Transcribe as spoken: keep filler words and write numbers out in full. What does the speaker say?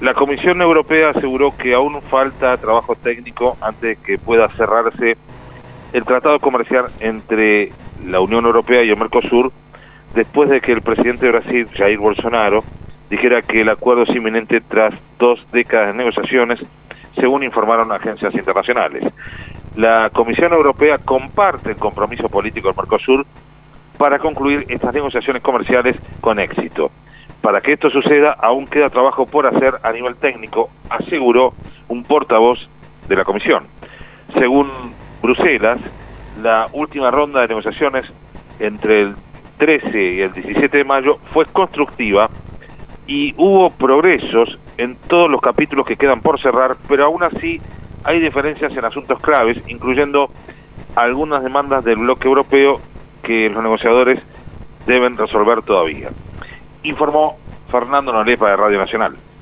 La Comisión Europea aseguró que aún falta trabajo técnico antes de que pueda cerrarse el tratado comercial entre la Unión Europea y el Mercosur, después de que el presidente de Brasil, Jair Bolsonaro, dijera que el acuerdo es inminente tras dos décadas de negociaciones, según informaron agencias internacionales. La Comisión Europea comparte el compromiso político del Mercosur para concluir estas negociaciones comerciales con éxito. Para que esto suceda, aún queda trabajo por hacer a nivel técnico, aseguró un portavoz de la Comisión. Según Bruselas, la última ronda de negociaciones entre el trece y el diecisiete de mayo fue constructiva y hubo progresos en todos los capítulos que quedan por cerrar, pero aún así hay diferencias en asuntos claves, incluyendo algunas demandas del bloque europeo que los negociadores deben resolver todavía. Informó Fernando Nolepa de Radio Nacional.